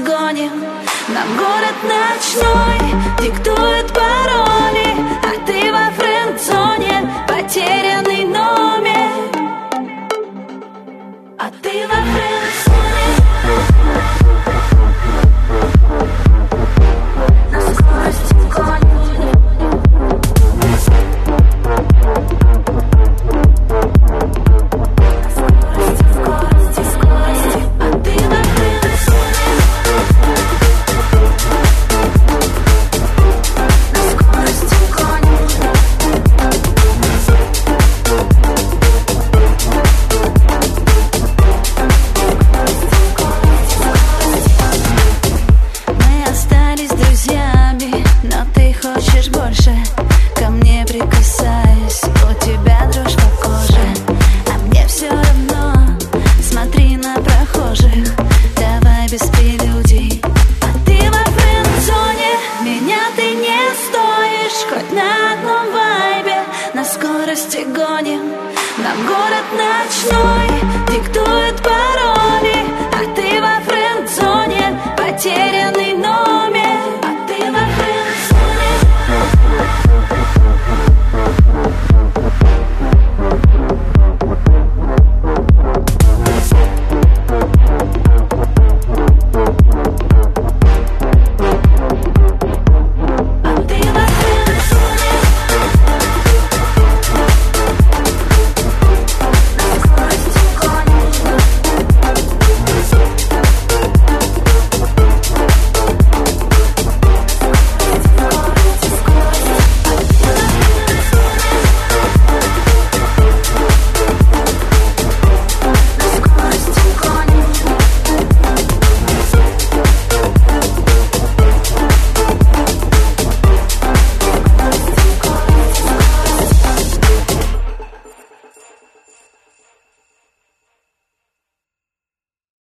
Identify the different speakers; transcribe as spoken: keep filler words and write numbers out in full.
Speaker 1: гоним. Нам город ночной диктует пароли, а ты во френд-зоне, потерянный номер. А ты во френд-зоне. На скорости гоним. Хочешь больше, ко мне прикасаясь, у тебя дрожь по коже, а мне все равно. Смотри на прохожих, давай без прелюдий. А ты во френд-зоне, меня ты не стоишь, хоть на одном вайбе. На скорости гоним, нам город ночной диктует пароли, а ты во френд-зоне, потерянный